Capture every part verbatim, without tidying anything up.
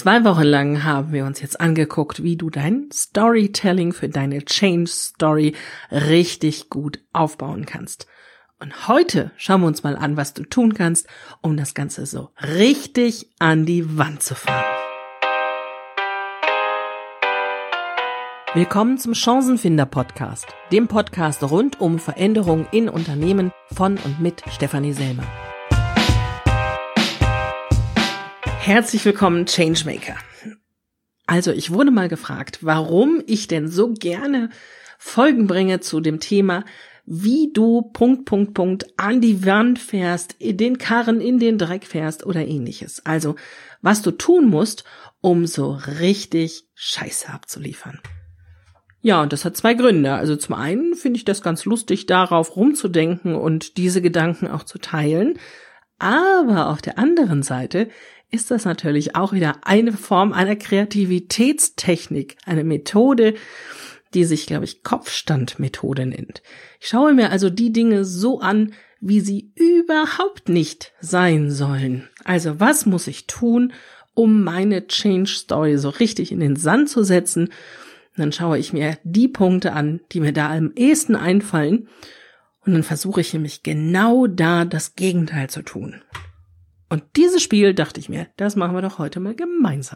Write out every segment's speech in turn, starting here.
Zwei Wochen lang haben wir uns jetzt angeguckt, wie du dein Storytelling für deine Change Story richtig gut aufbauen kannst. Und heute schauen wir uns mal an, was du tun kannst, um das Ganze so richtig an die Wand zu fahren. Willkommen zum Chancenfinder-Podcast, dem Podcast rund um Veränderung in Unternehmen von und mit Stefanie Selmer. Herzlich willkommen, Changemaker. Also ich wurde mal gefragt, warum ich denn so gerne Folgen bringe zu dem Thema, wie du Punkt, Punkt, Punkt an die Wand fährst, in den Karren in den Dreck fährst oder ähnliches. Also was du tun musst, um so richtig Scheiße abzuliefern. Ja, und das hat zwei Gründe. Also zum einen finde ich das ganz lustig, darauf rumzudenken und diese Gedanken auch zu teilen. Aber auf der anderen Seite ist das natürlich auch wieder eine Form einer Kreativitätstechnik, eine Methode, die sich, glaube ich, Kopfstandmethode nennt. Ich schaue mir also die Dinge so an, wie sie überhaupt nicht sein sollen. Also was muss ich tun, um meine Change Story so richtig in den Sand zu setzen? Und dann schaue ich mir die Punkte an, die mir da am ehesten einfallen. Und dann versuche ich nämlich genau da das Gegenteil zu tun. Und dieses Spiel, dachte ich mir, das machen wir doch heute mal gemeinsam.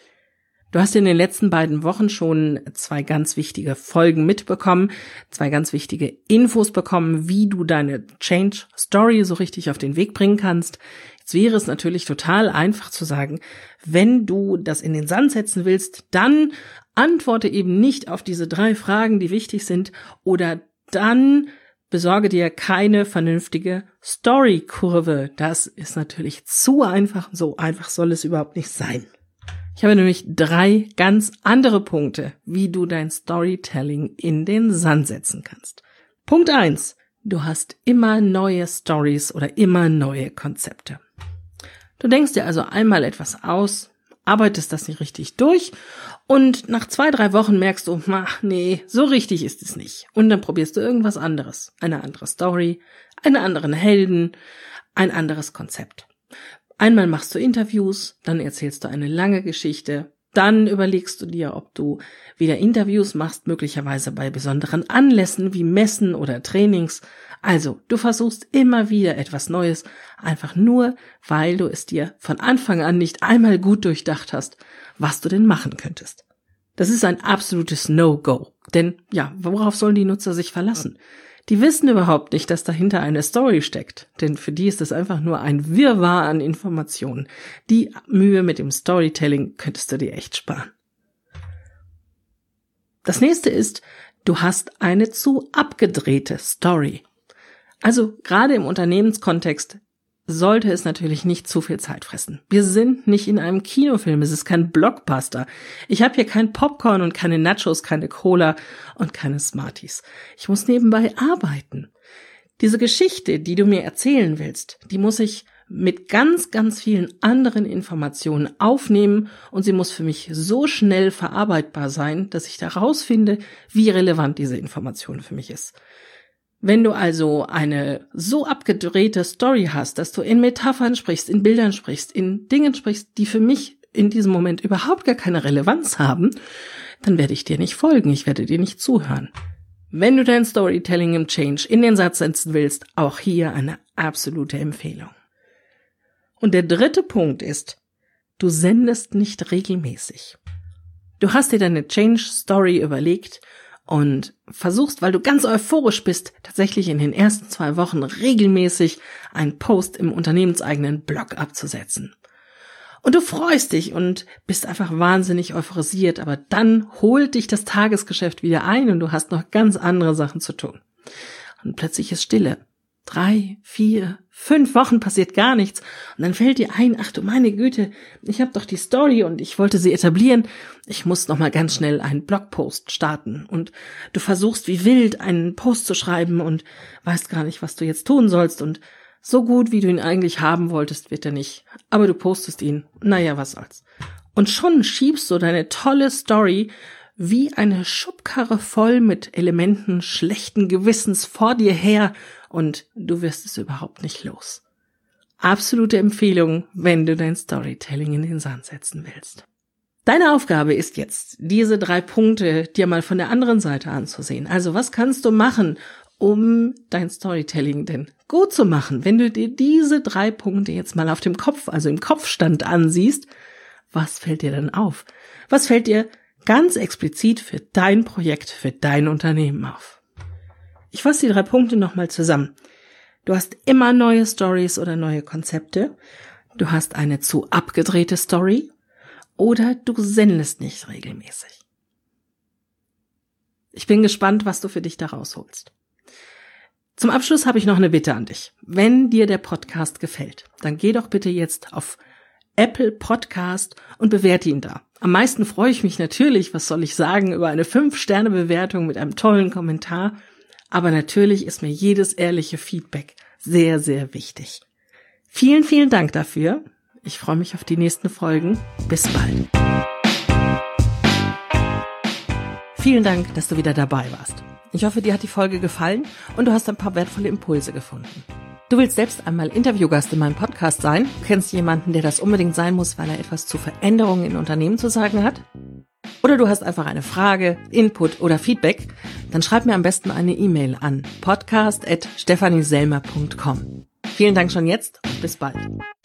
Du hast in den letzten beiden Wochen schon zwei ganz wichtige Folgen mitbekommen, zwei ganz wichtige Infos bekommen, wie du deine Change Story so richtig auf den Weg bringen kannst. Jetzt wäre es natürlich total einfach zu sagen, wenn du das in den Sand setzen willst, dann antworte eben nicht auf diese drei Fragen, die wichtig sind, oder dann besorge dir keine vernünftige Story-Kurve. Das ist natürlich zu einfach. So einfach soll es überhaupt nicht sein. Ich habe nämlich drei ganz andere Punkte, wie du dein Storytelling in den Sand setzen kannst. Punkt eins. Du hast immer neue Stories oder immer neue Konzepte. Du denkst dir also einmal etwas aus, arbeitest das nicht richtig durch und nach zwei, drei Wochen merkst du, ach nee, so richtig ist es nicht. Und dann probierst du irgendwas anderes. Eine andere Story, einen anderen Helden, ein anderes Konzept. Einmal machst du Interviews, dann erzählst du eine lange Geschichte, dann überlegst du dir, ob du wieder Interviews machst, möglicherweise bei besonderen Anlässen wie Messen oder Trainings. Also, du versuchst immer wieder etwas Neues, einfach nur, weil du es dir von Anfang an nicht einmal gut durchdacht hast, was du denn machen könntest. Das ist ein absolutes No-Go, denn ja, worauf sollen die Nutzer sich verlassen? Die wissen überhaupt nicht, dass dahinter eine Story steckt, denn für die ist es einfach nur ein Wirrwarr an Informationen. Die Mühe mit dem Storytelling könntest du dir echt sparen. Das nächste ist, du hast eine zu abgedrehte Story. Also gerade im Unternehmenskontext sollte es natürlich nicht zu viel Zeit fressen. Wir sind nicht in einem Kinofilm, es ist kein Blockbuster. Ich habe hier kein Popcorn und keine Nachos, keine Cola und keine Smarties. Ich muss nebenbei arbeiten. Diese Geschichte, die du mir erzählen willst, die muss ich mit ganz, ganz vielen anderen Informationen aufnehmen und sie muss für mich so schnell verarbeitbar sein, dass ich da rausfinde, wie relevant diese Information für mich ist. Wenn du also eine so abgedrehte Story hast, dass du in Metaphern sprichst, in Bildern sprichst, in Dingen sprichst, die für mich in diesem Moment überhaupt gar keine Relevanz haben, dann werde ich dir nicht folgen, ich werde dir nicht zuhören. Wenn du dein Storytelling im Change in den Satz setzen willst, auch hier eine absolute Empfehlung. Und der dritte Punkt ist, du sendest nicht regelmäßig. Du hast dir deine Change Story überlegt und versuchst, weil du ganz euphorisch bist, tatsächlich in den ersten zwei Wochen regelmäßig einen Post im unternehmenseigenen Blog abzusetzen. Und du freust dich und bist einfach wahnsinnig euphorisiert, aber dann holt dich das Tagesgeschäft wieder ein und du hast noch ganz andere Sachen zu tun. Und plötzlich ist Stille. Drei, vier, fünf Wochen passiert gar nichts. Und dann fällt dir ein, ach du meine Güte, ich habe doch die Story und ich wollte sie etablieren. Ich muss noch mal ganz schnell einen Blogpost starten. Und du versuchst wie wild einen Post zu schreiben und weißt gar nicht, was du jetzt tun sollst. Und so gut, wie du ihn eigentlich haben wolltest, wird er nicht. Aber du postest ihn. Naja, was soll's. Und schon schiebst du deine tolle Story wie eine Schubkarre voll mit Elementen schlechten Gewissens vor dir her und du wirst es überhaupt nicht los. Absolute Empfehlung, wenn du dein Storytelling in den Sand setzen willst. Deine Aufgabe ist jetzt, diese drei Punkte dir mal von der anderen Seite anzusehen. Also was kannst du machen, um dein Storytelling denn gut zu machen? Wenn du dir diese drei Punkte jetzt mal auf dem Kopf, also im Kopfstand ansiehst, was fällt dir denn auf? Was fällt dir ganz explizit für dein Projekt, für dein Unternehmen auf? Ich fasse die drei Punkte nochmal zusammen. Du hast immer neue Stories oder neue Konzepte. Du hast eine zu abgedrehte Story. Oder du sendest nicht regelmäßig. Ich bin gespannt, was du für dich da rausholst. Zum Abschluss habe ich noch eine Bitte an dich. Wenn dir der Podcast gefällt, dann geh doch bitte jetzt auf Apple Podcast und bewerte ihn da. Am meisten freue ich mich natürlich, was soll ich sagen, über eine fünf Sterne Bewertung mit einem tollen Kommentar. Aber natürlich ist mir jedes ehrliche Feedback sehr, sehr wichtig. Vielen, vielen Dank dafür. Ich freue mich auf die nächsten Folgen. Bis bald. Vielen Dank, dass du wieder dabei warst. Ich hoffe, dir hat die Folge gefallen und du hast ein paar wertvolle Impulse gefunden. Du willst selbst einmal Interviewgast in meinem Podcast sein? Du kennst jemanden, der das unbedingt sein muss, weil er etwas zu Veränderungen in Unternehmen zu sagen hat? Oder du hast einfach eine Frage, Input oder Feedback? Dann schreib mir am besten eine E-Mail an podcast at stefanieselmer punkt com. Vielen Dank schon jetzt und bis bald.